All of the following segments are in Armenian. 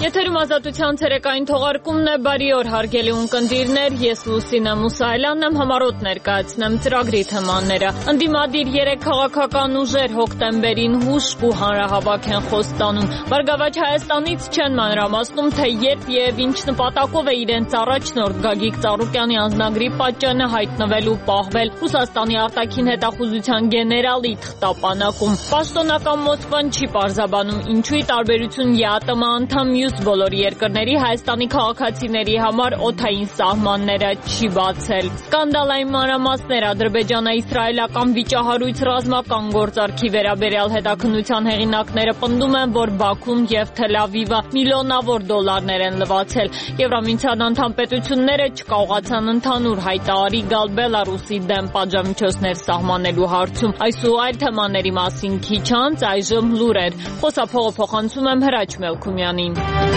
Եթերում ազատության ցերեկային թողարկումն է, բարի օր հարգելի ունկնդիրներ, ես Լուսինե Մուսայելյանն եմ, համառոտ ներկայացնեմ ծրագրի թեմաները։ Ընդդիմադիր 3 քաղաքական ուժեր հոկտեմբերին հուշկ ու հանրահավաք են խոստանում։ Բարգավաճ Հայաստանից չեն մանրամասնում, թե երբ եւ ինչ նպատակով է իրենց առաջնորդ Գագիկ Ծառուկյանի անձնագրի պատճենը հայտնվել ու պահվել Ռուսաստանի արտաքին հետախուզության գեներալի թղթապանակում։ Պաշտոնական Մոսկվան չի պարզաբանում, ինչու ի տարբերություն ԵԱՏՄ անդամ մյուս բոլոր երկրների Հայաստանի քաղաքացիների համար օդային սահմանները չի բացել։ Սկանդալային մանրամասներ ադրբեջանա-իսրայելական վիճահարույց ռազմական գործարքի վերաբերյալ հետաքննության հեղինակները պնդում են, որ Բաքուն եւ Թել Ավիվը միլիոնավոր դոլարներ են լվացել։ Եվրամիության անդամ պետությունները չկարողացան ընդհանուր հայտարարի գալ Բելարուսի դեմ պատժամիջոցներ սահմանելու հարցում։ Այս ու այլ թեմաների մասին քիչ անց այժմ լուրեր։ Խոսափողը փոխանցում եմ Հրաչ Մելքումյանին։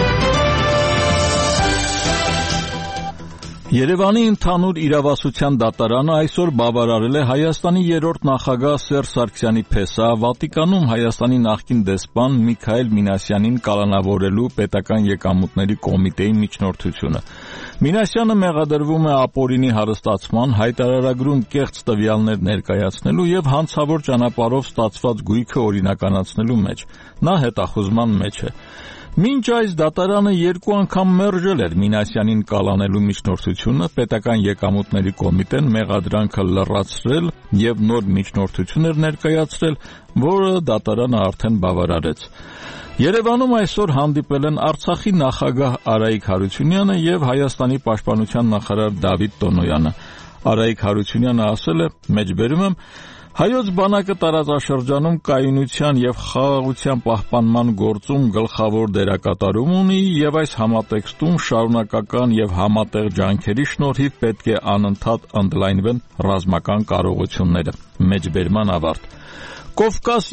Երևանի ընդհանուր իրավասության դատարանը այսօր բավարարել է Հայաստանի 3-րդ նախագահ Սերժ Սարգսյանի փեսա Վատիկանում Հայաստանի նախկին դեսպան Միքայել Մինասյանին կալանավորելու պետական եկամուտների կոմիտեի միջնորդությունը։ Մինասյանը մեղադրվում է ապօրինի հարստացման, հայտարարագրում կեղծ տվյալներ ներկայացնելու եւ հանցավոր ճանապարհով ստացված գույքը օրինականացնելու մեջ։ Նա հետախուզման մեջ է։ Մինչ այս դատարանը 2 անգամ մերժել էր Մինասյանին կալանելու միջնորդությունը, պետական եկամուտների կոմիտեն մեղադրանքը լրացրել եւ նոր միջնորդություն էր ներկայացրել, որը դատարանը արդեն բավարարեց։ Երևանում այսօր հանդիպել են Արցախի նախագահ Արայիկ Հարությունյանը եւ Հայաստանի պաշտպանության նախարար Դավիթ Տոնոյանը։ Արայիկ Հարությունյանը ասել է. «Մեջբերում եմ, Հայոց բանակը տարածաշրջանում կայունության եւ խաղաղության պահպանման գործում գլխավոր դերակատարում ունի եւ այս համատեքստում շարունակական եւ համատեղ ջանքերի շնորհիվ պետք է անընդհատ ընդլայնվեն ռազմական կարողությունները»։ Մեջբերման ավարտ։ Կովկաս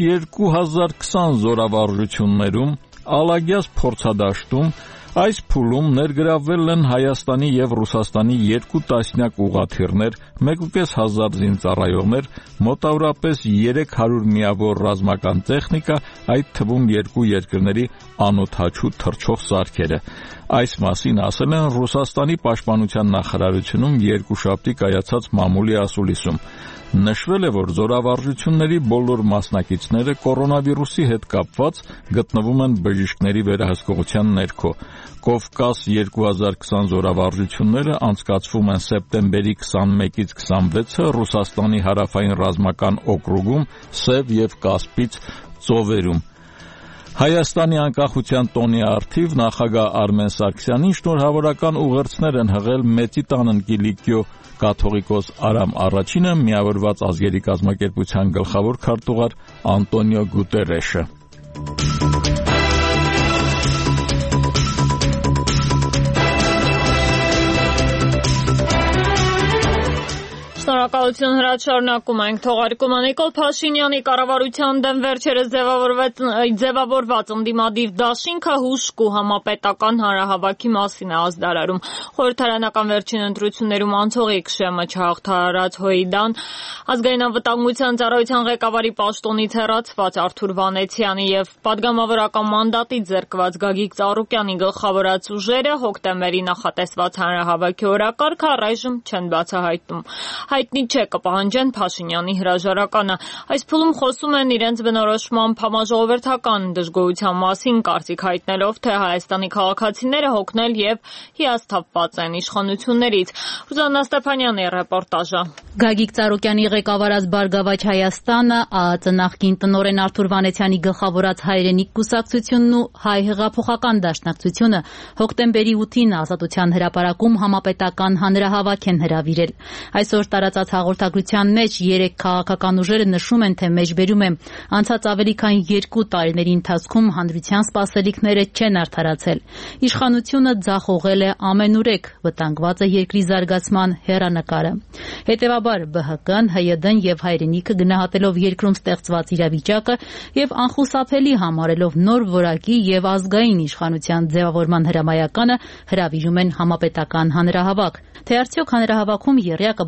2020 զորավարժություններում Ալագյաս փորձադաշտում այս փուլում ներգրավվել են Հայաստանի եւ Ռուսաստանի 2 տասնյակ ուղղաթիռներ, 1,500 զինծառայողներ, մոտավորապես 300 միավոր ռազմական տեխնիկա, այդ թվում 2 երկրների անօդաչու թռչող սարքերը։ Այս մասին ասել են Ռուսաստանի պաշտպանության նախարարությունում երկուշաբթի կայացած մամուլի ասուլիսում։ Նշվել է, որ զորավարժությունների բոլոր մասնակիցները կորոնավիրուսի հետ կապված գտնվում են բժիշկների վերահսկողության ներքո։ Կովկաս 2020 զորավարժությունները անցկացվում են սեպտեմբերի 21-ից 26-ը Ռուսաստանի հարավային ռազմական օկրուգում, Սև եւ Կասպից ծովերում։ Հայաստանի անկախության տոնի առթիվ նախագահ Արմեն Սարգսյանին շնորհավորական ուղերձներ են հղել Մեծի տան Կիլիկիո կաթողիկոս Արամ Առաջինը, Միավորված ազգերի կազմակերպության գլխավոր քարտուղար Անտոնիո Գուտերեշը։ Շնորհակալություն Հրաչ, շարունակում ենք թողարկումը։ Նիկոլ Փաշինյանի կառավարության դեմ վերջերս ձևավորված ընդդիմադիր դաշինքը հուշկ ու համապետական հանրահավաքի մասին է ազդարարում։ Խորհրդարանական վերջին ընտրություններում անցողիկ շեմը չհաղթահարած ՀՅԴ-ն ազգային անվտանգության ծառայության ղեկավարի պաշտոնից հեռացված Արթուր Վանեցյանի եւ падգամավորական մանդատից զերկված Գագիկ Ծառուկյանի գլխավորած ուժերը հոկտեմբերի նախատեսված հանրահավաքի օրակարգը առայժմ չեն բացահայտում։ Հայտնի չէ կպահանջեն Փաշինյանի հրաժարականը։ Այս փուլում խոսում են իրենց բնորոշմամբ համաժողովրդական դժգոհության մասին, կարծիք հայտնելով, թե Հայաստանի քաղաքացիները հոգնել եւ հիասթափված են իշխանություններից։ Ռուզաննա Ստեփանյանի ռեպորտաժը։ Գագիկ Ծառուկյանի ղեկավարած Բարգավաճ Հայաստանը, ԱԱԾ նախկին տնօրեն Արթուր Վանեցյանի գլխավորած Հայրենիք կուսակցությունն ու Հայ հեղափոխական դաշնակցությունը հոկտեմբերի 8-ին Ազատության հրապարակում համապետական հանրահավաք են հրավիրել։ Այսօր տարածած հաղորդագրության մեջ 3 քաղաքական ուժերը նշում են, թե մեջբերում է անցած ավելի քան 2 տարիների ընթացքում հանրության սպասելիքները չեն արդարացել։ Իշխանությունը ձախողել է ամենուրեք, վտանգված է երկրի զարգացման հեռանկարը։ Հետևաբար ԲՀԿ-ն, ՀՅԴ-ն եւ Հայրենիքը գնահատելով երկրում ստեղծված իրավիճակը եւ անխուսափելի համարելով նոր որակի եւ ազգային իշխանության ձևավորման հրամայականը հրավիրում են համապետական հանրահավաք։ Թե արդյոք հանրահավաքում եռյակը բարձրացնի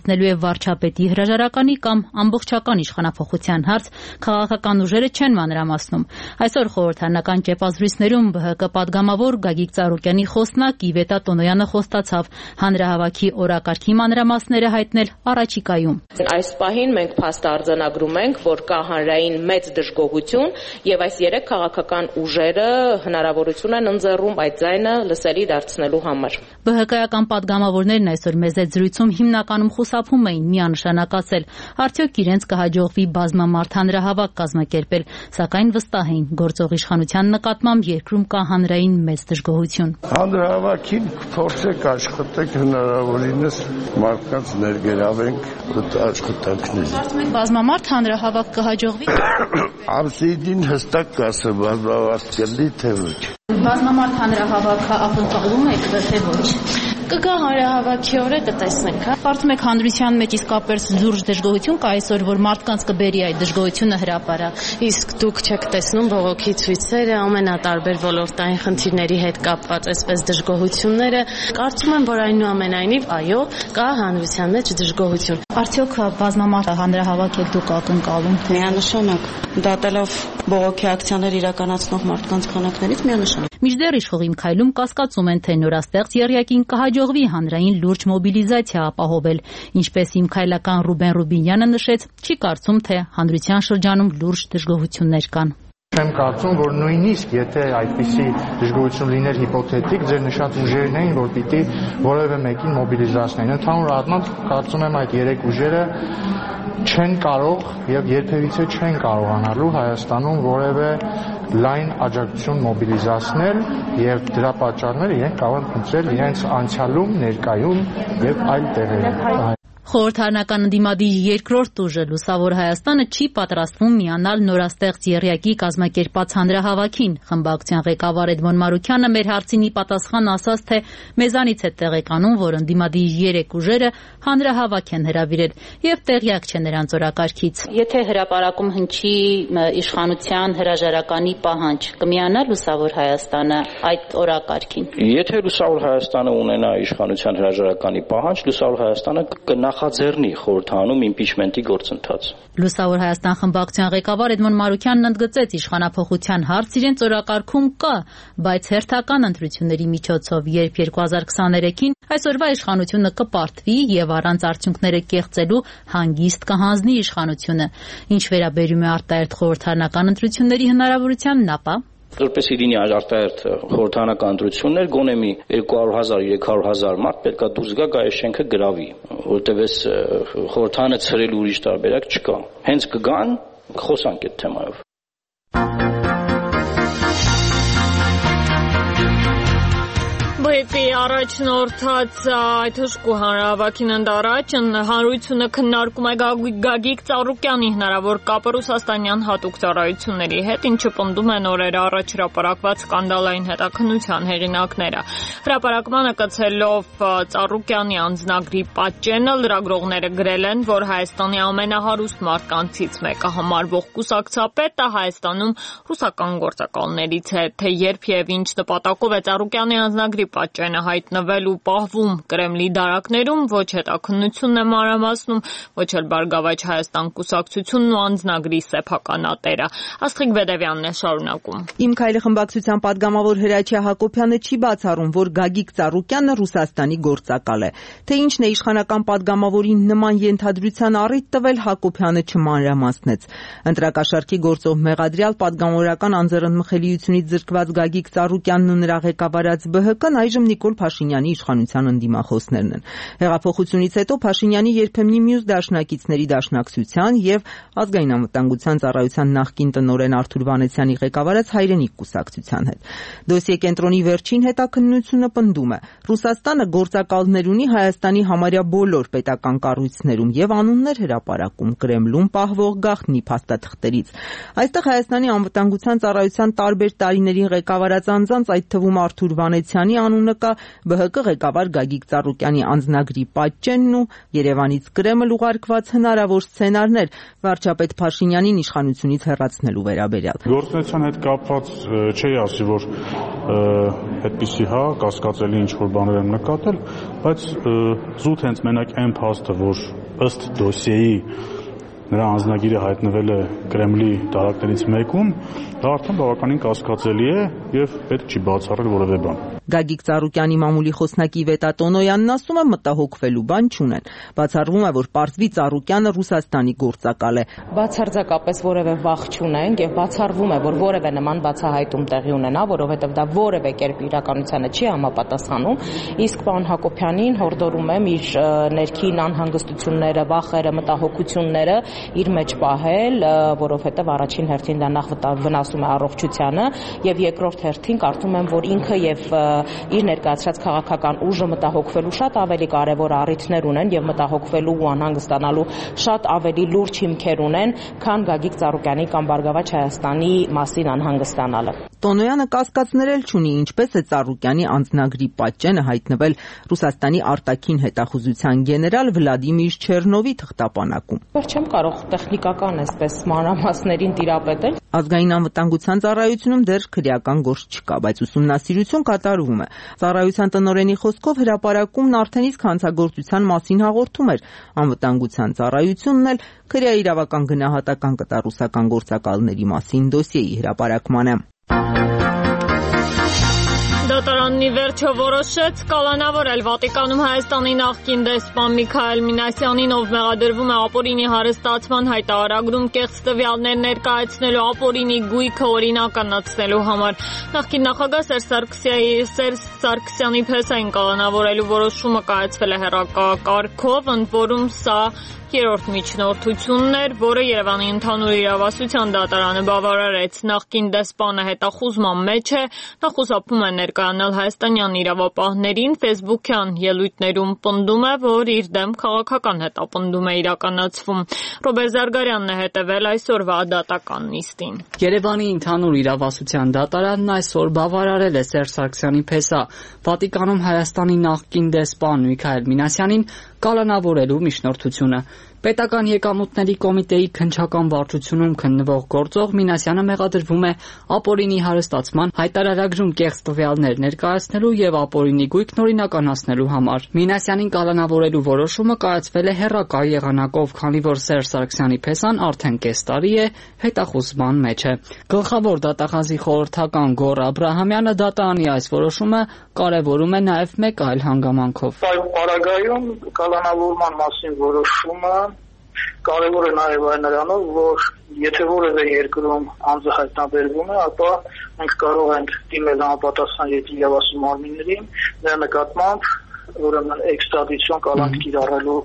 կայացնելու է վարչապետի հրաժարականի կամ ամբողջական իշխանափոխության հարց, քաղաքական ուժերը չեն մանրամասնում։ Այսօր խորհրդարանական ճեպազրույցներում ԲՀԿ պատգամավոր Գագիկ Ծառուկյանի խոսնակ Իվետա Տոնոյանը խոստացավ հանրահավաքի օրակարգի մանրամասները հայտնել առաջիկայում։ Այս պահին մենք փաստ արձանագրում ենք, որ կա հանրային մեծ դժգոհություն եւ այս երեք քաղաքական ուժերը հնարավորություն են ընձեռում այդ ձայնը լսելի դարձնելու համար։ ԲՀԿ-ական պատգամավորներն այսօր մեծ զրույցում հիմնականում խուսափում էին միանշանակացել, արդյոք իրենց կհաջողվի բազմամարդ հանրահավաք կազմակերպել, սակայն վստահ էին գործող իշխանության նկատմամբ երկրում կա հանրային մեծ դժգոհություն։ Հանրահավաքին փորձեք աշխատեք հնարավորինս մարդկանց ներգրավենք աշխատանքներին։ Կարծում եք բազմամարդ հանրահավաք կհաջողվի։ Ամսիդին հստակ կասեմ, բազմամարդ կլինի թե ոչ։ Բազմամարդ հանրահավաքը ակնկալում եք թե ոչ։ Կգա հանրահավաքի օրը կտեսնենք։ Կարծում եք հանրության մեջ իսկապես զուրջ դժգոհություն կա այսօր, որ մարդկանց կբերի այդ դժգոհությունը հրապարակ։ Իսկ դուք չեք տեսնում բողոքի ցույցերը, ամենատարբեր ոլորտային խնդիրների հետ կապված այսպես դժգոհությունները։ Կարծում եմ, որ այնուամենայնիվ, այո, կա հանրության մեջ դժգոհություն։ Արդյոք բազմամարդ հանրահավաք եք դուք ակնկալում։ Միանշանակ դատելով բողոքի ակցիաներ իրականացնող մարդկանց քանակներից միանշանակ։ Մինչդեռ իշխողին քայլում կասկածում են, թե նորաստեղծ եռյակին կհաջողվի հանրային լուրջ մոբիլիզացիա ապահովել, ինչպես իմ քայլական Ռուբեն Ռուբինյանը նշեց, չի կարծում, թե հանրության շրջանում լուրջ դժգոհություններ կան։ Չեմ կարծում, որ նույնիսկ եթե այդպիսի դժգոհություն լիներ հիպոթետիկ, ձեր նշած ուժերն էին, որ պիտի որևէ մեկին մոբիլիզացնեն։ Ընդհանուր առմամբ կարծում եմ այդ երեք ուժերը չեն կարող եւ երբևիցե չեն կարողանալու Հայաստանում որևէ լայն աջակցություն մոբիլիզացնել եւ դրա պատճառները իրենք կարող են փնտրել իրենց անցյալում, ներկայում եւ այլ տեղերում։ Խորհրդարանական ընդդիմադիր երկրորդ ուժը Լուսավոր Հայաստանը չի պատրաստվում միանալ նորաստեղծ եռյակի կազմակերպած հանրահավաքին։ Խմբակցության ղեկավար Էդմոն Մարուքյանը մեր հարցին ի պատասխան ասաց, թե մեզանից է տեղեկանում, որ ընդդիմադիր երեք ուժերը հանրահավաք են հրավիրել եւ տեղյակ չէ նրանց օրակարգից։ Եթե հրապարակում հնչի իշխանության հրաժարականի պահանջ, կմիանա Լուսավոր Հայաստանը այդ օրակարգին։ Եթե Լուսավոր Հայաստանը ունենա իշխանության հրաժարականի պահանջ, Լուսավոր Հայաստանը կնախաձեռնի խորհրդարանում իմպիչմենտի գործընթաց։ Լուսավոր Հայաստան խմբակցության ղեկավար Էդմոն Մարուքյանն ընդգծեց իշխանափոխության հարց իրենց օրակարգում կա, բայց հերթական ընտրությունների միջոցով, երբ 2023-ին այսօրվա իշխանությունը կպարտվի եւ առանց արդյունքները կեղծելու հանգիստ կհանձնի իշխանությունը, ինչ վերաբերում է արտահերթ խորհրդարանական ընտրությունների հնարավորությանն, ապա Որպեսզի լինի արտահերթ խորհրդարանական ընտրություններ, գոնե մի 200,000-300,000 մարդ պետքա դուրս գա այս շենքը գրավի, որտեղ այս խորհրդարանը ցրելու ուրիշ տարբերակ չկա։ Հենց կգան, խոսանք այդ թեմայով։ ԲՀԿ-ի առաջնորդած այդ հսկու հանրահավաքին ընդառաջ հանրությունը քննարկում է Գագիկ Ծառուկյանի հնարավոր կապը ռուսաստանյան հատուկ ծառայությունների հետ, ինչը պնդում են օրեր առաջ հրապարակված սկանդալային հետաքննության հեղինակները։ Հրապարակմանը կցելով Ծառուկյանի անձնագրի պատճենը լրագրողները գրել են, որ Հայաստանի ամենահարուստ մարդկանցից մեկը համարվող կուսակցապետը Հայաստանում ռուսական գործակալներից է, թե երբ եւ ինչ նպատակով է Ծառուկյանի անձնագրի պատճենը հայտնվել ու պահվում Կրեմլի դարակներում, ոչ հետաքննությունն է մանրամասնում, ոչ էլ Բարգավաճ Հայաստան կուսակցությունն ու անձնագրի սեփականատերը։ Աստղիկ Բեդևյանն է շարունակում։ Իմ քայլի խմբակցության падգամավոր Հրաչյա Հակոբյանը չի բացառում, որ Գագիկ Ծառուկյանը Ռուսաստանի գործակալ է։ Թե ինչն է իշխանական падգամավորին նման ենթադրության առիթ տվել, Հակոբյանը չմանրամասնեց։ Ընտրակաշառքի գործով մեղադրյալ падգամավորական անձեռնմխելիությունից զրկված Գագիկ Ծառուկյանն ու նրա ղեկավարած ԲՀԿ-ն այժմ Նիկոլ Փաշինյանի իշխանության ընդդիմախոսներն են։ Հեղափոխությունից հետո Փաշինյանի երբեմնի մյուս դաշնակիցների դաշնակցության եւ ազգային անվտանգության ծառայության նախկին տնօրեն Արթուր Վանեցյանի ղեկավարած Հայրենիք կուսակցության հետ։ Դոսիե կենտրոնի վերջին հետաքննությունը պնդում է. Ռուսաստանը գործակալներ ունի Հայաստանի համարյա բոլոր պետական կառույցներում եւ անուններ հրապարակում Կրեմլում պահվող գաղտնի փաստաթղթերից։ Այստեղ Հայաստանի անվտանգության ծառայության տարբեր տարիներին ղեկավարած անձանց, այդ թվում Արթուր Վանեցյանի անունը կա, ԲՀԿ ղեկավար Գագիկ Ծառուկյանի անձնագրի պատճենն ու Երևանից Կրեմլ ուղարկված հնարավոր սցենարներ վարչապետ Փաշինյանին իշխանությունից հեռացնելու վերաբերյալ։ Գործունեության հետ կապված չի ասի, որ այդպիսի կասկածելի ինչ-որ բաներ եմ նկատել, բայց զուտ հենց մենակ այն փաստը, որ ըստ դոսիեի նրա անձնագիրը հայտնվել է Կրեմլի տարածքներից մեկում, դա արդեն բավականին կասկածելի է եւ պետք չի բացառել որևէ բան։ Գագիկ Ծառուկյանի մամուլի խոսնակի Վետա Տոնոյանն ասում է, մտահոգվելու բան չունեն։ Բացառվում է, որ պարզվի Ծառուկյանը Ռուսաստանի գործակալ է։ Բացարձակապես որևէ վախ չունենք եւ բացառվում է, որ որևէ նման բացահայտում տեղի ունենա, որովհետեւ դա որևէ կերպ իրականությանը չի համապատասխանում։ Իսկ պարոն Հակոբյանին հորդորում եմ իր ներքին անհանգստությունները, վախերը, մտահոգությունները իր մեջ պահել, որովհետեւ առաջին հերթին դա նախ վնասում է առողջությանը եւ երկրորդ հերթին կարծում եմ, որ ինքը եւ իր ներկայացրած քաղաքական ուժը մտահոգվելու շատ ավելի կարևոր առիթներ ունեն եւ մտահոգվելու ու անհանգստանալու շատ ավելի լուրջ հիմքեր ունեն, քան Գագիկ Ծառուկյանի կամ Բարգավաճ Հայաստանի մասին անհանգստանալը։ Տոնոյանը կասկածներ չունի, ինչպես է Ծառուկյանի անձնագրի պատճենը հայտնվել Ռուսաստանի արտաքին հետախուզության գեներալ Վլադիմիր Չեռնովի թղթապանակում։ Չեմ կարող տեխնիկական այսպես մանրամասներին տիրապետել։ Ազգային անվտանգության ծառայությունում դեռ քրեական գործ չկա, բայց ուսումնասիրություն կատարվում է։ Ծառայության տնօրենի խոսքով հրապարակումն արդեն իսկ հանցագործության մասին հաղորդում էր։ Անվտանգության ծառայությունն էլ քրեաիրավական գնահատական կտա ռուսական գործակալների մասին դոսիեի հրապարակմանը։ Դատարանն ի վերջո որոշեց կալանավորել Վատիկանում Հայաստանի նախկին դեսպան Միքայել Մինասյանին, ով մեղադրվում է ապօրինի հարստացման հայտարարագրում կեղծ տվյալներ ներկայացնելու, ապօրինի գույքը օրինականացնելու համար։ Նախկին նախագահ Սերժ Սարգսյանի փեսային կալանավորելու որոշումը կայացվել է հեռակարգով, ընդ որում սա երրորդ միջնորդությունն էր, որը Երևանի ընդհանուր իրավասության դատարանը բավարարեց։ Նախկին դեսպանը հետախուզման մեջ է, նա խուսափում է ներկայանալ հայաստանյան իրավապահներին, ֆեյսբուքյան ելույթներում պնդում է, որ իր դեմ քաղաքական հետապնդում է իրականացվում։ Ռոբերտ Զարգարյանն է հետևել այսօրվա դատական նիստին։ Երևանի ընդհանուր իրավասության դատարանն այսօր բավարարել է Սերժ Սարգսյանի փեսա Վատիկանում Հայաստանի նախկին դեսպան Միքայել Մինասյանին կալանավորելու միջնորդությունը։ Պետական եկամուտների կոմիտեի քննչական վարչությունում քննվող գործող Մինասյանը մեղադրվում է ապօրինի հարստացման հայտարարագրում կեղծ տվյալներ ներկայացնելու եւ ապօրինի գույքն օրինականացնելու համար։ Մինասյանին կալանավորելու որոշումը կայացվել է հեռակա եղանակով, քանի որ Սերժ Սարգսյանի փեսան արդեն կես տարի է հետախուզման մեջ է։ Գլխավոր դատախազի խորհրդական Գոռ Աբրահամյանը դատարանի այս որոշումը կարևորում է նաեւ մեկ այլ հանգամանքով։ Պարագայում կալանավորման մասին որոշումը կարևոր է նաև այն նրանով, որ եթե որևէ երկրում անձը հայտնաբերվում է, ապա մենք կարող ենք դիմել համապատասխան իրավասու մարմիններին նրա նկատմամբ ուրեմն էքստրադիցիոն կալանք կիրառելու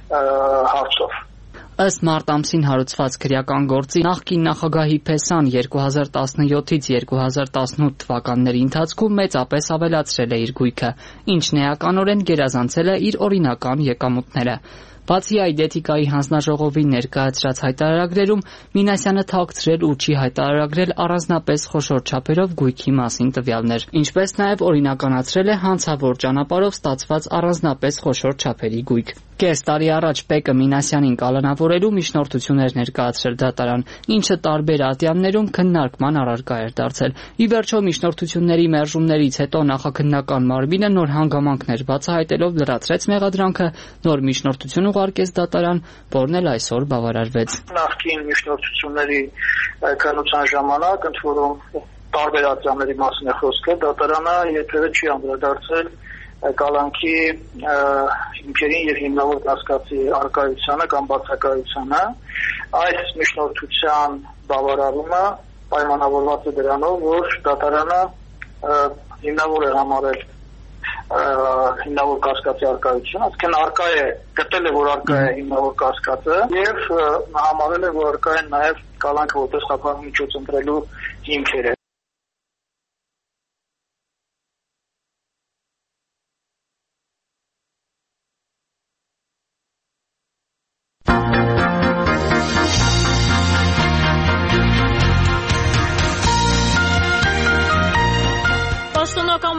հարցով։ Ըստ մարտ ամսին հարուցված քրեական գործի նախկին նախագահի փեսան 2017-ից 2018 թվականների ընթացքում մեծապես ավելացրել է իր գույքը, ինչն էականորեն գերազանցել է իր օրինական եկամուտները։ Բացի այդ, Էթիկայի հանձնաժողովի ներկայացրած հայտարարագրերում Մինասյանը թաքցրել ու չի հայտարարագրել առանձնապես խոշոր չափերով գույքի մասին տվյալներ, ինչպես նաև օրինականացրել է հանցավոր ճանապարհով ստացված առանձնապես խոշոր չափերի գույք։ Կես տարի առաջ ՊԵԿ-ը Մինասյանին կալանավորելու միջնորդություններ ներկայացրել դատարան, ինչը տարբեր ատյաններում քննարկման առարկա էր դարձել։ Ի վերջո միջնորդությունների մերժումներից հետո նախաքննական մարմինը նոր հանգամանքներ բացահայտելով լրացրեց մեղադրանքը, նոր միջնորդություն ուղարկեց դատարան, որն էլ այսօր բավարարվեց։ Նախկին միջնորդությունների քննության ժամանակ ընդ որում տարբեր ատյանների մասին է խոսքը, դատարանը երբևէ չի անդրադարձել կալանքի հիմքերին եւ հիմնավոր կասկածի արկայությանը կամ բացակայությանը։ Այս միջնորդության բավարարումը պայմանավորված է դրանով, որ դատարանը հիմնավոր է համարել հիմնավոր կասկածի արկայությունը, այսինքն արկա է գտել է, որ արկա է հիմնավոր կասկածը եւ համարել է, որ արկա է նաեւ կալանքը որպես խափան միջոց ընտրելու հիմքերը։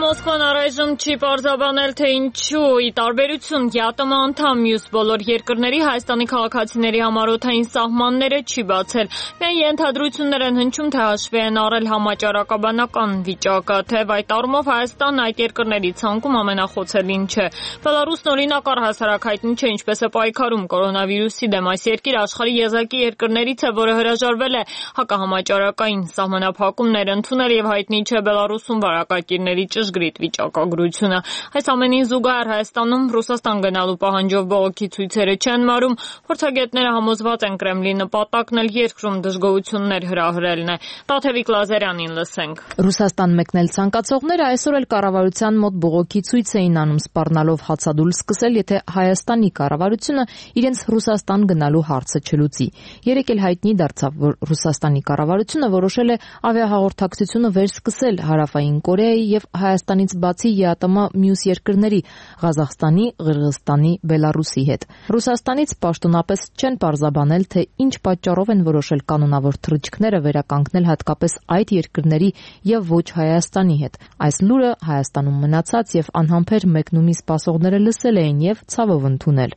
Մոսկվան առայժմ չի պարզաբանել, թե ինչու ի տարբերություն ԵԱՏՄ անդամ մյուս բոլոր երկրների Հայաստանի քաղաքացիների համառոթային սահմանները չի բացել։ Միայն ենթադրություններ են հնչում, թե հաշվի են առել համաճարակաբանական վիճակը, թեև այդ առումով Հայաստանն այդ երկրների ցանկում ամենախոցելին չէ։ Բելարուսն օրինակ առհասարակ հայտնի չէ ինչպես է պայքարում կորոնավիրուսի դեմ։ Այս երկիրը աշխարհի եզակի երկրներից է, որը հրաժարվել է հակահամաճարակային սահմանափակումներ ընդունել եւ հայտնի չէ Բելարուսում վարակակիրների ճշգրիտ վիճակագրությունը։ Այս ամենին զուգահեռ Հայաստանում Ռուսաստան գնալու պահանջով բողոքի ցույցերը չեն մարում։ Փորձագետները համոզված են Կրեմլի նպատակն էլ երկրում դժգոհություններ հրահրելն է։ Տաթևիկ Լազարյանին լսենք։ Ռուսաստան մեկնել ցանկացողները այսօր էլ կառավարության մոտ բողոքի ցույց էին անում, սպառնալով հացադուլ սկսել, եթե Հայաստանի կառավարությունը իրենց Ռուսաստան գնալու հարցը չլուծի։ Երեկ էլ հայտնի դարձավ, որ Ռուսաստանի կառավարությունը որոշել է ավիահաղորդակցությունը վերսկսել Հարավային Կորեայի եւ Հայաստանից բացի ԵԱՏՄ մյուս երկրների Ղազախստանի, Ղրղըզստանի, Բելարուսի հետ։ Ռուսաստանից պաշտոնապես չեն պարզաբանել, թե ինչ պատճառով են որոշել կանոնավոր թռիչքները վերականգնել հատկապես այդ երկրների եւ ոչ Հայաստանի հետ։ Այս լուրը Հայաստանում մնացած եւ անհամբեր մեկնումի սպասողները լսել էին եւ ցավով ընդունել։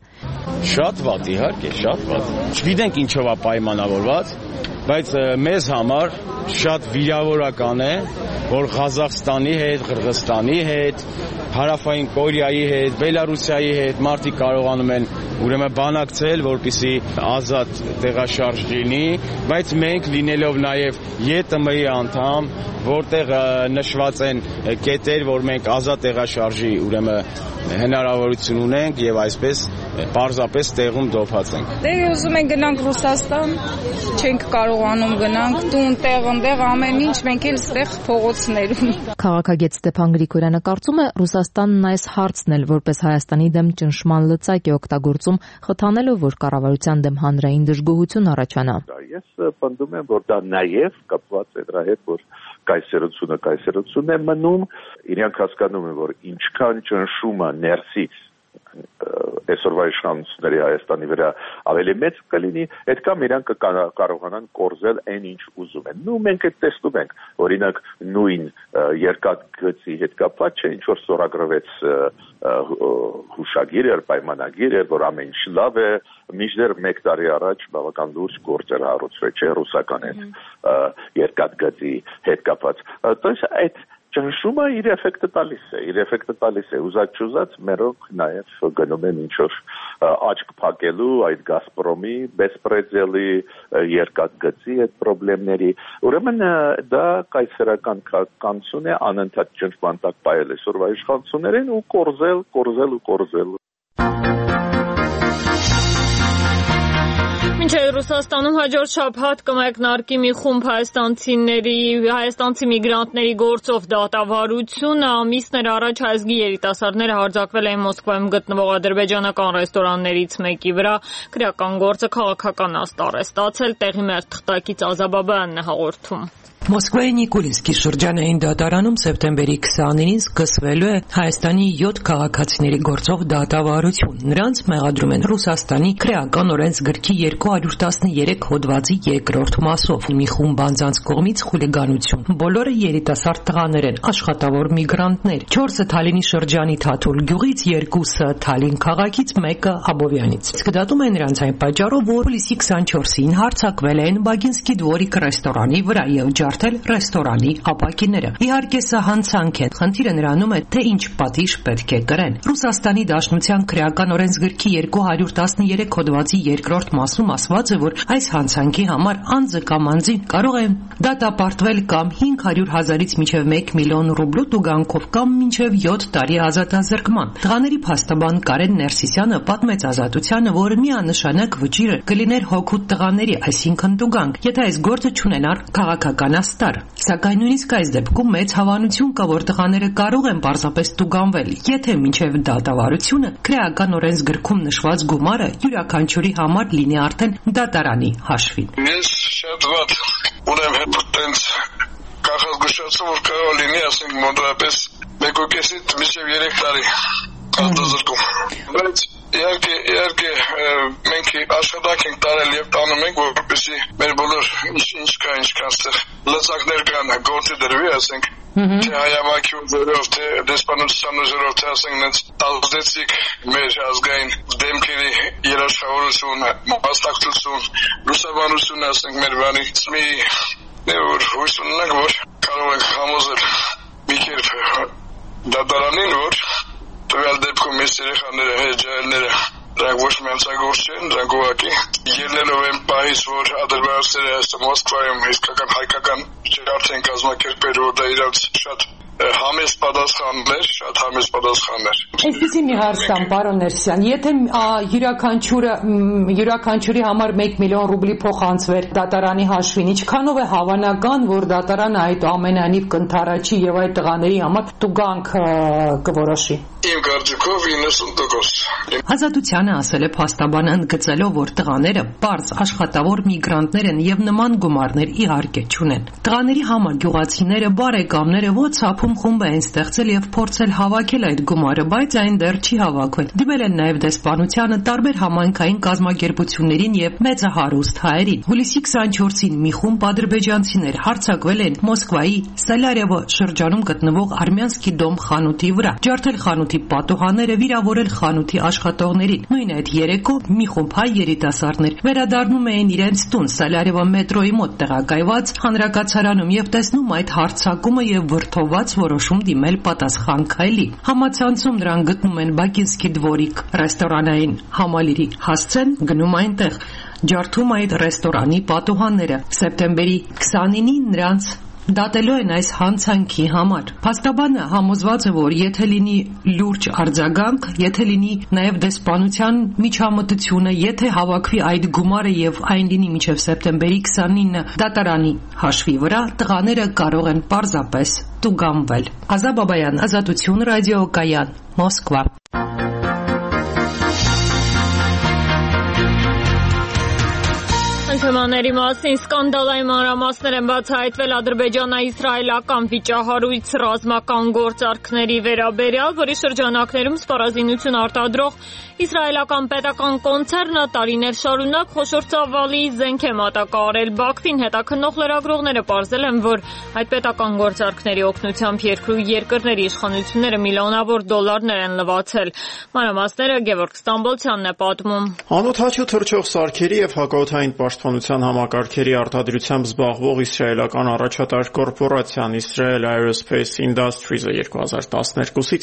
Շատ վատ, իհարկե, շատ վատ։ Չգիտենք ինչով է պայմանավորված, բայց մեզ համար շատ վիրավորական է, որ Ղազախստանի հետ, Ղրղըզստանի հետ, Հարավային Կորեայի հետ, Բելարուսիայի հետ մարդիկ կարողանում են ուրեմն բանակցել, որպեսզի ազատ տեղաշարժ լինի, բայց մենք լինելով նաև ԵՏՄ-ի անդամ, որտեղ նշված են կետեր, որ մենք ազատ տեղաշարժի ուրեմն հնարավորություն ունենք եւ այսպես պարզապես տեղում դոփացենք։ Դե ուզում ենք գնանք Ռուսաստան, չենք կարողանում գնանք տուն, տեղ, ընդեղ ամեն ինչ, մենք էլ ստեղ փողոցներում։ Քաղաքագետ Ստեփան Գրիգորյանը կարծում է, Ռուսաստանն այս հարցն էլ որպես Հայաստանի դեմ ճնշման լծակ է օգտագործում, խթանելով, որ կառավարության դեմ հանրային դժգոհություն առաջանա։ Ես պնդում եմ, որ դա նաև կապված է դրա հետ, որ կայսերությունը մնում, իրենք հասկանում են, որ ինչքան ճնշումը ներսից այսօրվա իշխանությունների Հայաստանի վրա ավելի մեծ կլինի, այդքան իրանք կարողանան կորզել այն ինչ ուզում են։ Նու մենք այդ տեսնում ենք, օրինակ նույն երկաթգծի հետ կապված չէ, ինչ որ ստորագրվեց հուշագիր էր, պայմանագիր էր, որ ամեն ինչ լավ է, մինչդեռ 1 տարի առաջ բավական լուրջ գործեր հարուցվել չէ ռուսական այդ երկաթգծի հետ կապված։ Դες այդ ճնշումը իր էֆեկտը տալիս է, ուզած չուզած մերոնք նաև գնում են ինչ-որ աչք փակելու այդ Գազպրոմի, Բեսպրեդելի երկաթգծի այդ խնդիրների։ Ուրեմն դա կայսերական կանցուն է անընդհատ ճնշման տակ պայել այսօրվա իշխանություններին ու կորզել։ Մինչև Ռուսաստանում հաջորդ շաբաթ կմեկնարկի մի խումբ հայաստանցի միգրանտների գործով դատավարությունը, ամիսներ առաջ հայազգի երիտասարդները հարձակվել էին Մոսկվայում գտնվող ադրբեջանական ռեստորաններից մեկի վրա, քրեական գործը քաղաքական աստառ է ստացել, տեղի մեր թղթակից Ազաբաբայանն է հաղորդում։ Մոսկվայի Նիկոլինսկի շրջանային դատարանում սեպտեմբերի 29-ին սկսվելու է Հայաստանի 7 քաղաքացիների գործով դատավարություն։ Նրանց մեղադրում են Ռուսաստանի քրեական օրենսգրքի 213 հոդվածի 2-րդ մասով մի խումբ անձանց կողմից խուլիգանություն։ Բոլորը երիտասարդ տղաներ են, աշխատավոր միգրանտներ։ 4-ը Թալինի շրջանի Թաթուլ գյուղից, 2-ը Թալին քաղաքից, 1-ը Աբովյանից։ Սկդատում են նրանց այն պատճառով, որ հուլիսի 24-ին հարձակվել են Բագինսկի Դվորիկ ռեստորանի վրա եւ ջարդել ռեստորանի ապակիները։ Իհարկե սա հանցանք է։ Խնդիրը նրանում է, թե ինչ պատիժ պետք է կրեն։ Ռուսաստանի Դաշնության քրեական օրենսգրքի 213 հոդվածի 2-րդ մասում ասված է, որ այս հանցանքի համար անձը կամ անձին կարող է դատապարտվել կամ 500,000-ից մինչև 1 միլիոն ռուբլու տուգանքով կամ մինչև 7 տարի ազատազրկման։ Տղաների փաստաբան Կարեն Ներսիսյանը պատմեց Ազատությանը, որ միանշանակ վճիրը կլիներ հոգուտ տղաների, այսինքն տուգանք, եթե այս գործը չունենար քաղաքական աստար։ Սակայն նույնիսկ այս դեպքում մեծ հավանություն կա, որ տղաները կարող են պարզապես տուգանվել, եթե մինչև դատավարությունը քրեական օրենսգրքում նշված գումարը յուրաքանչյուրի համար լինի արդեն դատարանի հաշվին։ Ես շատ վատ ունեմ հետո կանխազգուշացում, որ կարող լինի, ասենք մոտավորապես 1.5-ից մինչև 3 տարի ազատազրկում։ Բայց իհարկե մենք աշխատանք ենք տարել եւ տանում ենք, որպեսզի մեր բոլոր ինչ կան ստեղ լծակներ կան, գործի դրվի, ասենք թե հայամակի ուժերով, թե դեսպանության ուժերով, թե ասենք ազդեցիկ մեր ազգային դեմքերի երաշխավորությունը, մասնակցություն, լուսաբանություն, ասենք մեր բանից մի որ հույս ունենք, որ կարող ենք համոզել մի կերպ դատարանին, որ տվյալ դեպքում այս երեխաները, հետջայելները դրանք ոչ միանցագործ չեն, դրանք ուղղակի ելնելով են պահից, որ ադրբեջանցիները այստեղ Մոսկվայում իսկական հայկական ջարդ են կազմակերպել, որ դա իրանց շատ համեստ պատասխաններ, շատ համեստ պատասխաններ։ Այսպեսի մի հարց տամ, պարոն Ներսյան, եթե յուրաքանչյուրի համար 1 միլիոն ռուբլի փոխանցվեր դատարանի հաշվին, ինչքանով է հավանական, որ դատարանը այդ ամենայնիվ կընդառաջի եւ այդ տղաների համար տուգանք կորոշի։ Իմ կարծիքով 90%։ Ազատությանը ասել է փաստաբանը, ընդգծելով, որ տղաները պարզ աշխատավոր միգրանտներ են եւ նման գումարներ իհարկե չունեն։ Տղաների համար գյուղացիները բարեկամները WhatsApp-ում խումբ են ստեղծել եւ փորձել հավաքել այդ գումարը, բայց այն դեռ չի հավաքվել։ Դիմել են նաեւ դեսպանությանը, տարբեր համայնքային կազմակերպություններին եւ մեծահարուստ հայերին։ Հուլիսի 24-ին մի խումբ ադրբեջանցիներ հարձակվել են Մոսկվայի Սալարևո շրջանում գտնվող Արմյանսկի դոմ խանութի վրա, ջարդել խանութի պատուհանները, վիրավորել խանութի աշխատողներին։ Նույն այդ երեկո մի խումբ հայ երիտասարդներ վերադառնում էին իրենց տուն Սալարևո մետրոյի մոտ տեղակայված հանրակացարանում եւ տեսնում այդ հարձակումը եւ վրդոված որոշում դիմել պատասխան քայլի։ Համացանցում նրանք գտնում են Բակինսկի դվորիկ ռեստորանային համալիրի հասցեն, գնում այնտեղ, ջարդում այդ ռեստորանի պատուհանները։ Սեպտեմբերի 29-ին նրանց դատելու են այս հանցանքի համար։ Փաստաբանը համոզված է, որ եթե լինի լուրջ արձագանք, եթե լինի նաև դեսպանության միջամտությունը, եթե հավաքվի այդ գումարը եւ այն լինի մինչեւ սեպտեմբերի 29-ը դատարանի հաշվի վրա, տղաները կարող են պարզապես տուգանվել։ Ազա Բաբայան, Ազատություն, ռադիոկայան, Մոսկվա։ Թեմաների մասին սկանդալային մանրամասներ են բացահայտվել ադրբեջանա-իսրայելական վիճահարույց ռազմական գործարքների վերաբերյալ, որի շրջանակներում սպառազինություն արտադրող իսրայելական պետական կոնցեռնը տարիներ շարունակ խոշոր ծավալի զենք է մատակարարել Բաքվին։ Հետաքննող լրագրողները պարզել են, որ այդ պետական գործարքների օգնությամբ երկրների իշխանությունները միլիոնավոր դոլարներ են լվացել։ Մանրամասները Գևորգ Ստամբոլցյանն է պատմում։ Անօդաչու թռչող սարքերի եւ հակաօդային պաշտպանության համակարգերի արտադրությամբ զբաղվող իսրայելական առաջատար կորպորացիան Israel Aerospace Industries-ը 2012-ից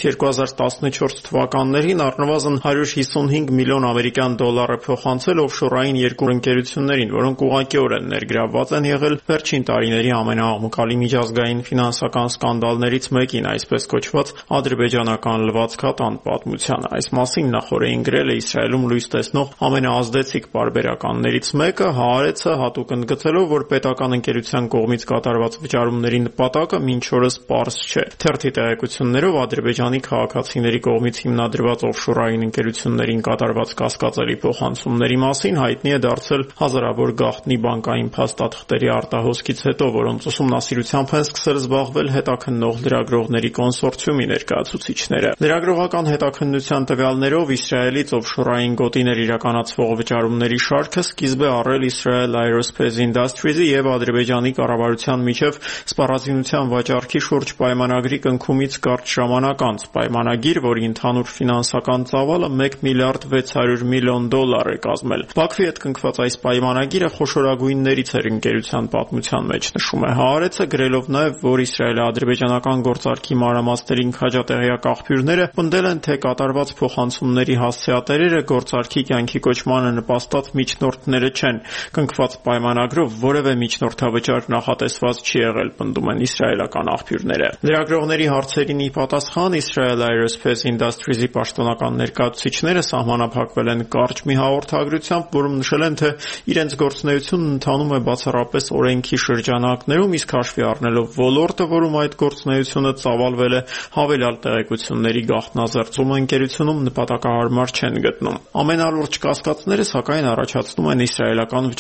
2014 թվականներին առնվազն 155 միլիոն ամերիկյան դոլարը փոխանցել օֆշորային երկու ընկերություններին, որոնք ուղղակիորեն ներգրավված են եղել վերջին տարիների ամենաաղմկալի միջազգային ֆինանսական սկանդալներից մեկին, այսպես կոչված ադրբեջանական լվացքատան պատմությանը։ Այս մասին նախորդին գրել է Իսրայելում լույս տեսնող ամենաազդեցիկ պարբերականներից մեկը Հaaretz-ը, հատուկ ընդգծելով, որ պետական ընկերության կողմից կատարված վճարումների նպատակը մինչ օրս պարզ չէ։ Թերթի տեղեկություններով Ադրբեջանի քաղաքացիների կողմից հիմնադրված օֆշորային ընկերություններին կատարված կասկածելի փոխանցումների մասին հայտնի է դարձել հազարավոր գաղտնի բանկային փաստաթղթերի արտահոսքից հետո, որոնց ուսումնասիրությամբ են սկսել զբաղվել հետաքննող լրագրողների կոնսորցիումի ներկայացուցիչները։ Լրագրողական հետաքննության տվյալներով Իսրայելից օֆշորային գոտիներ իրականացվող վճարումների շարքը սկիզբ է առել Israel Aerospace Industries-ի եւ Ադրբեջանի կառավարության միջև սպառազինության վաճառքի շուրջ պայմանագրի կնքումից կարճ ժամանակ անց, պայմանագիր, որի ընդհանուր ֆինանսական ծավալը 1 միլիարդ 600 միլիոն դոլար է կազմել։ Բաքվի հետ կնքված այս պայմանագիրը խոշորագույններից էր ընկերության պատմության մեջ, նշում է Haaretz-ը, գրելով նաեւ, որ իսրայելա-ադրբեջանական գործարքի մանրամասներին քաջատեղյակ աղբյուրները պնդել են, թե կատարված փոխանցումների հասցեատերերը գործարքի կյանքի կոչմանը նպաստած միջնորդները չեն։ Կնքված պայմանագրով որևէ միջնորդավճար նախատեսված չի եղել, պնդում են իսրայելական աղբյուրները։ Լրագրողների հարցերին ի պատասխան Israel Aerospace Industries-ի պաշտոնական ներկայացուցիչները սահմանափակվել են կարճ մի հաղորդագրությամբ, որում նշել են, թե իրենց գործունեությունն ընթանում է բացառապես օրենքի շրջանակներում, իսկ հաշվի առնելով ոլորտը, որում այդ գործունեությունը ծավալվել է, հավելյալ տեղեկությունների գաղտնազերծումը ընկերությունում նպատակահարմար չեն գտնում։ Ամենալուրջ կասկածները, սակայն, առաջացնում են իսրայելական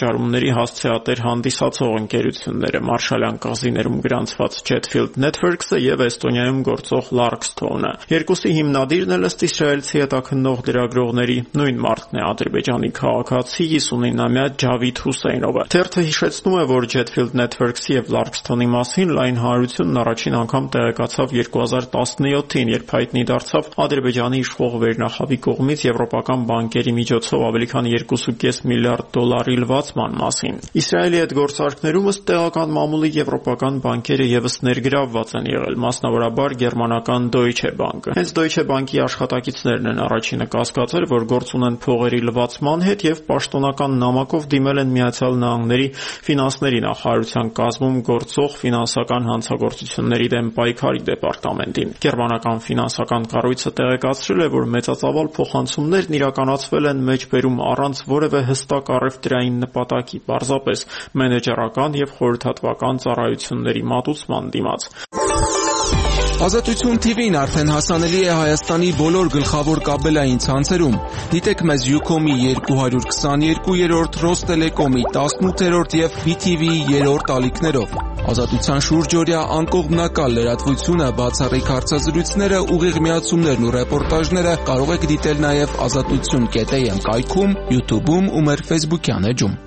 վճարումների հասցեատեր հանդիսացող ընկերությունները՝ Մարշալյան կղզիներում գրանցված Chetfield Networks-ը եւ Էստոնիայում գործող Larkstone-ը։ Երկուսի հիմնադիրն էլ ըստ իսրայելցի հետաքննող լրագրողների նույն մարդն է՝ Ադրբեջանի քաղաքացի 59-ամյա Ջավիդ Հուսեյնովը։ Թերթը հիշեցնում է, որ Chetfield Networks-ի եւ Larkstone-ի մասին լայն հանրությունն առաջին անգամ տեղեկացավ 2017-ին, երբ հայտնի դարձավ Ադրբեջանի իշխող վերնախավի կողմից եվրոպական բանկերի միջոցով ավելի քան 2.5 միլիարդ դոլարի լվացման մասին։ Իսրայելի հետ գործարքներում ըստ տեղական մամուլի եվրոպական բանկերը եւս ներգրավված են եղել, մասնավորաբար գերմանական Deutsche Bank-ը։ Հենց Deutsche Bank-ի աշխատակիցներն են առաջինը կասկածել, որ գործ ունեն փողերի լվացման հետ եւ պաշտոնական նամակով դիմել են Միացյալ Նահանգների ֆինանսների նախարարության կազմում գործող ֆինանսական հանցագործությունների դեմ պայքարի դեպարտամենտին։ Գերմանական ֆինանսական կառույցը տեղեկացրել է, որ մեծածավալ փոխանցումներն իրականացվել են մեջբերում առանց որևէ հստակ առևտրային նպատակի, պարզապես մենեջերական եւ խորհրդատվական ծառայությունների մատուցման դիմաց։ Ազատություն TV-ն արդեն հասանելի է Հայաստանի բոլոր գլխավոր կաբելային ցանցերում։ Դիտեք մեզ Ucom-ի 222-րդ, Rostelecom-ի 18-րդ եւ BTV-ի 3-րդ ալիքներով։ Ազատության շուրջօրյա անկողմնակալ լրատվությունը, բացառիկ հարցազրույցները, ուղիղ միացումներն ու ռեպորտաժները կարող եք դիտել նաեւ azatutun.am կայքում, YouTube-ում ու մեր Facebook-յան էջում։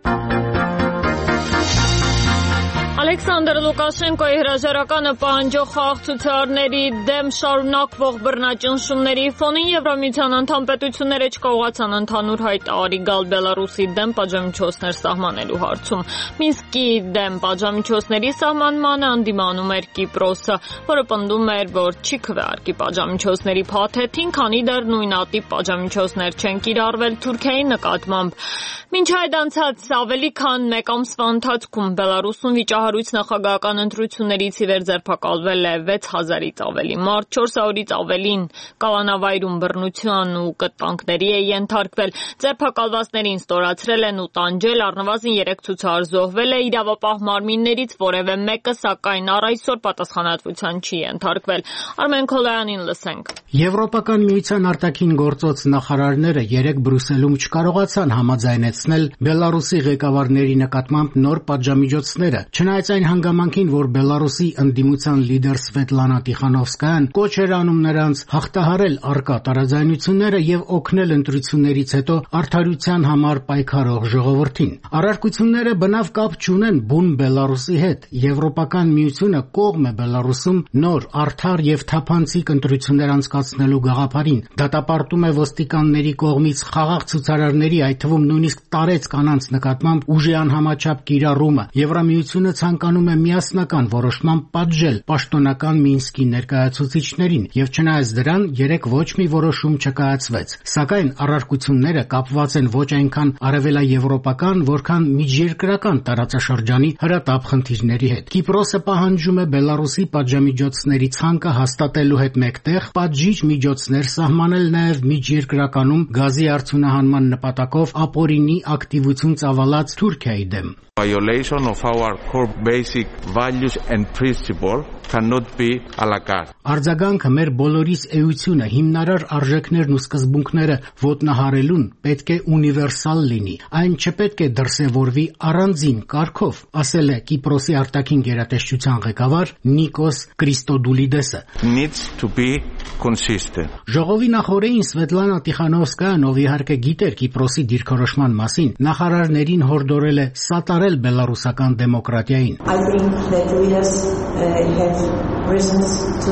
Ալեքսանդր Լուկաշենկոյի հրաժարականը պահանջող խաղաղցուցարարների դեմ շարունակվող բռնաճնշումների ֆոնին Եվրամիության անդամ պետությունները չկարողացան ընդհանուր հայտարարի գալ Բելարուսի դեմ պատժամիջոցներ սահմանելու հարցում։ Մինսկի դեմ պատժամիջոցների սահմանմանը ընդդիմանում էր Կիպրոսը, որը պնդում էր, որ չի քվեարկի պատժամիջոցների փաթեթին, քանի դեռ նույնատիպ պատժամիջոցներ չեն կիրառվել Թուրքիայի նկատմամբ։ Մինչ այդ անցած ավելի քան մեկ ամսվա ընթացքում Բելարուսում վիճահարույց նախագահական ընտրություններից ի վեր ձերբակալվել է 6000-ից ավելի մարդ, 400-ից ավելին կալանավայրում բռնության ու կտանքների է ենթարկվել, ձերբակալվածներին ստորացրել են ու տանջել, առնվազն 3 ցուցարար զոհվել է, իրավապահ մարմիններից որևէ մեկը, սակայն առ այսօր պատասխանատվության չի ենթարկվել։ Արմեն Քոլայանին լսենք։ Եվրոպական միության արտաքին գործոց նախարարները 3 Բրյուսելում չկարողացան համաձայնեցնել Բելարուսի ղեկավարների նկատմամբ նոր պատժամիջոցները, չնայած այն հանգամանքին, որ Բելարուսի ընդդիմության լիդեր Սվետլանա Տիխանովսկայան կոչ էր անում նրանց հաղթահարել առկա տարաձայնությունները եւ օգնել ընտրություններից հետո արդարության համար պայքարող ժողովրդին։ Առարկությունները բնավ կապ չունեն բուն Բելարուսի հետ։ Եվրոպական միությունը կողմ է Բելարուսում նոր արդար եւ թափանցիկ ընտրություններ անցկացնելու գաղափարին, դատապարտում է ոստիկանների կողմից խաղաղ ցուցարարների, այդ թվում նույնիսկ տարեց կանանց նկատմամբ ուժի անհամաչափ կիրառումը։ Եվրամիությունը ցանկանում է միասնական որոշման պատժել պաշտոնական Մինսկի ներկայացուցիչներին եւ չնայած դրան 3 ոչ մի որոշում չկայացվեց։ Սակայն առարկությունները կապված են ոչ այնքան արևելաեվրոպական, որքան միջերկրական տարածաշրջանի հրատապ խնդիրների հետ։ Կիպրոսը պահանջում է Բելարուսի պատժամիջոցների ցանկը հաստատելու հետ մեկտեղ պատժիչ միջոցներ սահմանել նաեւ միջերկրականում գազի արդյունահանման նպատակով ապօրինի ակտիվություն ծավալած Թուրքիայի դեմ։ Violation of our core basic values and principles cannot be à la carte. Արձագանքը մեր բոլորիս էությունը, հիմնարար արժեքներն ու սկզբունքները ոտնահարելուն պետք է ունիվերսալ լինի։ Այն չպետք է դրսևորվի առանձին կարգով, ասել է Կիպրոսի արտաքին գերատեսչության ղեկավար Նիկոս Քրիստոդուլիդեսը։ Needs to be consistent. Ժողովի նախորդին Սվետլանա Տիխանովսկայան, ով իհարկե գիտեր Կիպրոսի դիրքորոշման մասին, նախարարներին հորդորել է սատարել բելարուսական դեմոկրատիային։ I think that leaders have reasons to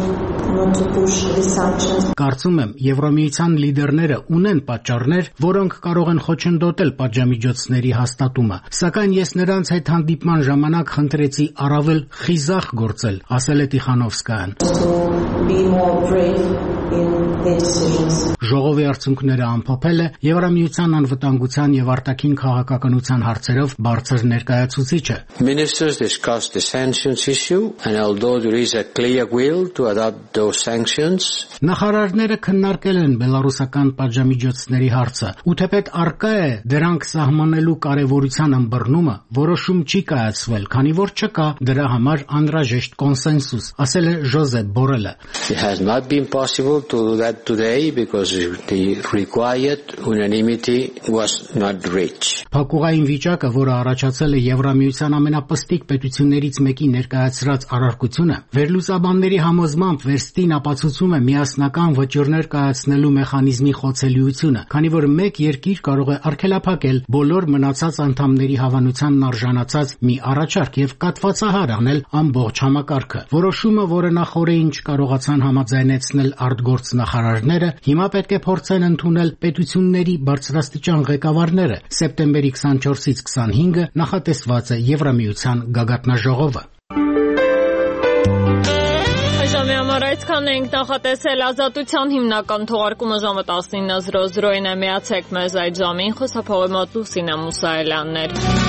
not to push these sanctions. Կարծում եմ, Եվրամիության լիդերները ունեն պատճառներ, որոնք կարող են խոչընդոտել պատժամիջոցների հաստատումը, սակայն ես նրանց հետ հանդիպման ժամանակ խնդրեցի առավել խիզախ գործել, ասել է Տիխանովսկայան։ Ժողովի արդյունքները ամփոփել է Եվրամիության անվտանգության եւ արտաքին քաղաքականության հարցերով բարձր ներկայացուցիչը։ Ministers discussed the sanctions issue and although there is is a clear will to adopt those sanctions. Նախարարները քննարկել են բելարուսական պատժամիջոցների հարցը, ու թեպետ առկա է դրանք սահմանելու կարևորության ըմբռնումը, որոշում չի կայացվել, քանի որ չկա դրա համար անհրաժեշտ կոնսենսուս, ասել է Ժոզեփ Բորելը. It has not been possible to do that today because the required unanimity was not reached. Փակուղային վիճակը, որը առաջացել է Եվրամիության ամենապստիկ պետություններից մեկի ներկայացրած առարկությունը, վերլուծաբանների համոզմամբ վերստին ապացուցում է միասնական վճիռներ կայացնելու մեխանիզմի խոցելիությունը, քանի որ մեկ երկիր կարող է արգելափակել բոլոր մնացած անդամների հավանությանն արժանացած մի առաջարկ եւ կատվածահար անել ամբողջ համակարգը։ Որոշումը, որը նախորդին չկարողացան համաձայնեցնել արտգործնախարարները, հիմա պետք է փորձեն ընդունել պետությունների բարձրաստիճան ղեկավարները։ Սեպտեմբերի 24-ից 25-ը նախատեսված է Եվրամիության գագաթնաժողովը։ Ժամի համար այսքան ենք նախատեսել Ազատության հիմնական թողարկումը ժամը 19:00-ին է, միացեք մեզ այդ ժամին, խոսափողի մոտ Լուսինե Մուսայելյանն էր։